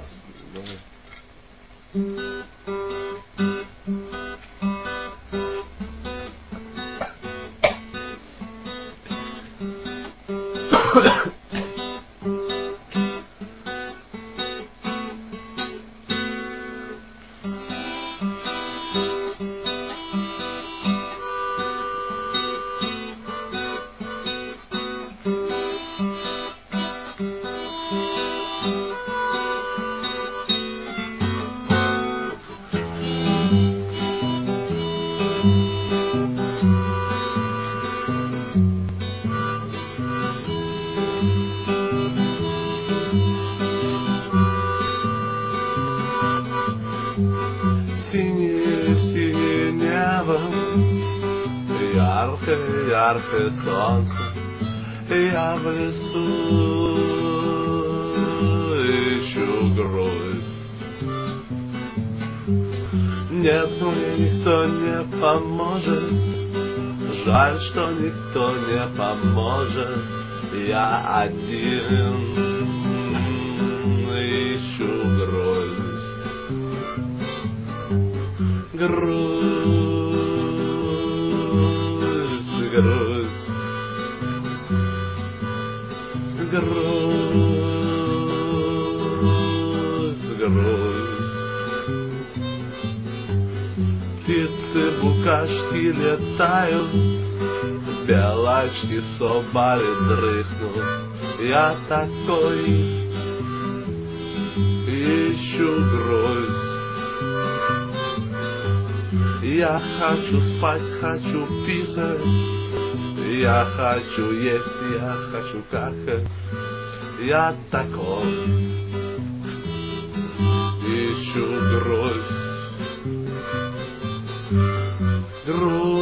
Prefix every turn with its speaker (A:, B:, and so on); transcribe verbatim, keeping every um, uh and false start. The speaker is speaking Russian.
A: нас. Давай. Синее-синее небо, яркое-яркое солнце. Я в лесу ищу грусть. Нет, мне никто не поможет. Жаль, что никто не поможет. Я один ищу грусть. Грусть, грусть, грусть, грусть. Птицы, букашки летают, белочки, собаки дрыхнут. Я такой ищу грусть. Я хочу спать, хочу писать, я хочу есть, я хочу какать. Я такой ищу грусть. Грусть.